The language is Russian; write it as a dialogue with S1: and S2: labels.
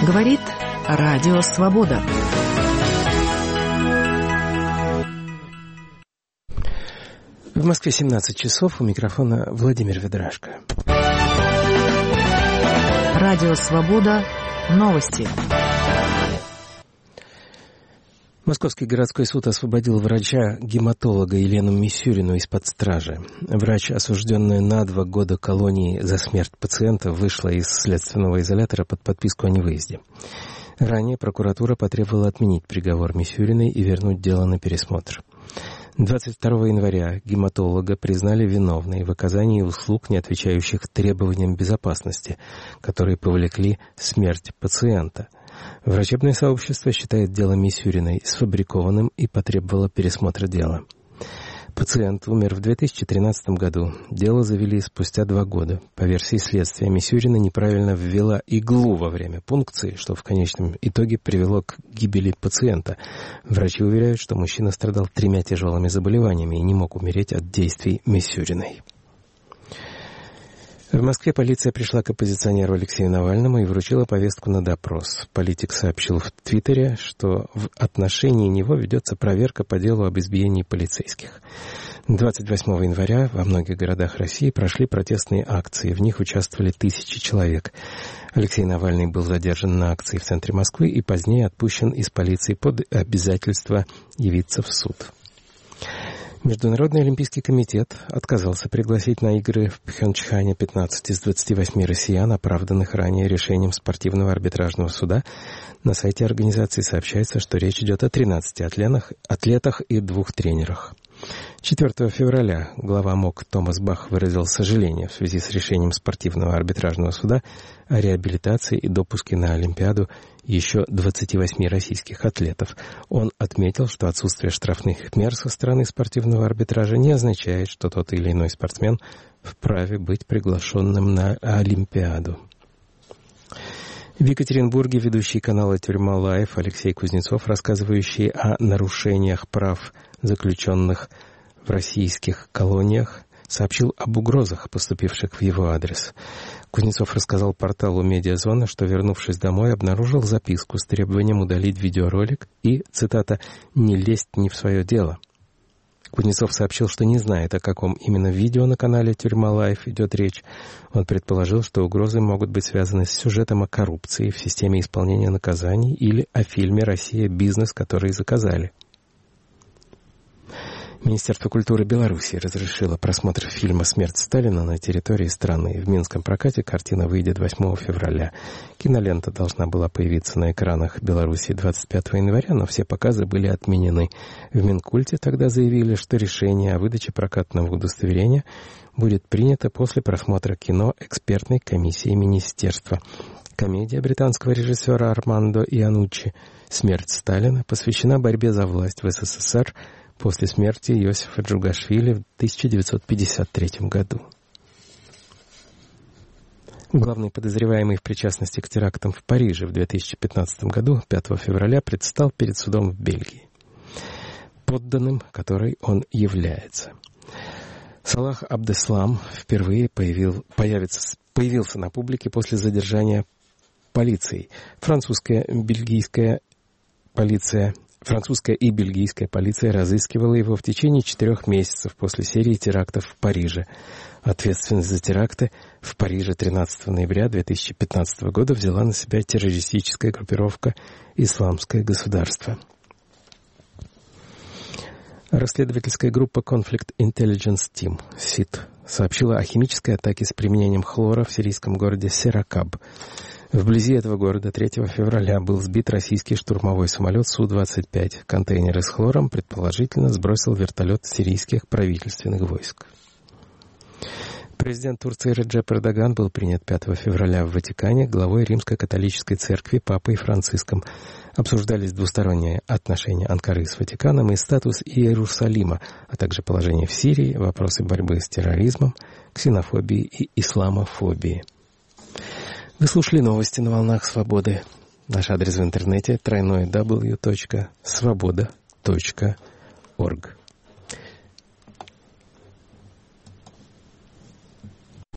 S1: Говорит Радио Свобода.
S2: В Москве 17 часов. У микрофона Владимир Ведрашко.
S1: Радио Свобода. Новости.
S2: Московский городской суд освободил врача-гематолога Елену Мисюрину из-под стражи. Врач, осужденная на 2 года колонии за смерть пациента, вышла из следственного изолятора под подписку о невыезде. Ранее прокуратура потребовала отменить приговор Мисюриной и вернуть дело на пересмотр. 22 января гематолога признали виновной в оказании услуг, не отвечающих требованиям безопасности, которые повлекли смерть пациента. Врачебное сообщество считает дело Мисюриной сфабрикованным и потребовало пересмотра дела. Пациент умер в 2013 году. Дело завели спустя 2 года. По версии следствия, Мисюрина неправильно ввела иглу во время пункции, что в конечном итоге привело к гибели пациента. Врачи уверяют, что мужчина страдал 3 тяжелыми заболеваниями и не мог умереть от действий Мисюриной. В Москве полиция пришла к оппозиционеру Алексею Навальному и вручила повестку на допрос. Политик сообщил в Твиттере, что в отношении него ведется проверка по делу об избиении полицейских. 28 января во многих городах России прошли протестные акции. В них участвовали тысячи человек. Алексей Навальный был задержан на акции в центре Москвы и позднее отпущен из полиции под обязательство явиться в суд. Международный олимпийский комитет отказался пригласить на игры в Пхенчхане 15 из 28 россиян, оправданных ранее решением спортивного арбитражного суда. На сайте организации сообщается, что речь идет о 13 атлетах и 2 тренерах. 4 февраля глава МОК Томас Бах выразил сожаление в связи с решением спортивного арбитражного суда о реабилитации и допуске на Олимпиаду еще 28 российских атлетов. Он отметил, что отсутствие штрафных мер со стороны спортивного арбитража не означает, что тот или иной спортсмен вправе быть приглашенным на Олимпиаду. В Екатеринбурге ведущий канала «Тюрьма Лайв» Алексей Кузнецов, рассказывающий о нарушениях прав заключенных в российских колониях, сообщил об угрозах, поступивших в его адрес. Кузнецов рассказал порталу «Медиазона», что, вернувшись домой, обнаружил записку с требованием удалить видеоролик и, цитата, «не лезть не в свое дело». Кузнецов сообщил, что не знает, о каком именно видео на канале «Тюрьма Лайв» идет речь. Он предположил, что угрозы могут быть связаны с сюжетом о коррупции в системе исполнения наказаний или о фильме «Россия. Бизнес», который заказали. Министерство культуры Беларуси разрешило просмотр фильма «Смерть Сталина» на территории страны. В минском прокате картина выйдет 8 февраля. Кинолента должна была появиться на экранах Беларуси 25 января, но все показы были отменены. В Минкульте тогда заявили, что решение о выдаче прокатного удостоверения будет принято после просмотра кино экспертной комиссией министерства. Комедия британского режиссера Армандо Ианнуччи «Смерть Сталина» посвящена борьбе за власть в СССР после смерти Иосифа Джугашвили в 1953 году. Главный подозреваемый в причастности к терактам в Париже в 2015 году, 5 февраля, предстал перед судом в Бельгии, подданным которой он является. Салах Абдеслам впервые появился на публике после задержания полицией. Французская и бельгийская полиция разыскивала его в течение 4 месяцев после серии терактов в Париже. Ответственность за теракты в Париже 13 ноября 2015 года взяла на себя террористическая группировка «Исламское государство». Расследовательская группа Conflict Intelligence Team, СИТ, сообщила о химической атаке с применением хлора в сирийском городе Серакаб. Вблизи этого города 3 февраля был сбит российский штурмовой самолет Су-25. Контейнеры с хлором предположительно сбросил вертолет сирийских правительственных войск. Президент Турции Реджеп Эрдоган был принят 5 февраля в Ватикане главой Римско-католической церкви Папой Франциском. Обсуждались двусторонние отношения Анкары с Ватиканом и статус Иерусалима, а также положение в Сирии, вопросы борьбы с терроризмом, ксенофобией и исламофобией. Вы слушали новости на волнах Свободы. Наш адрес в интернете www.svoboda.org.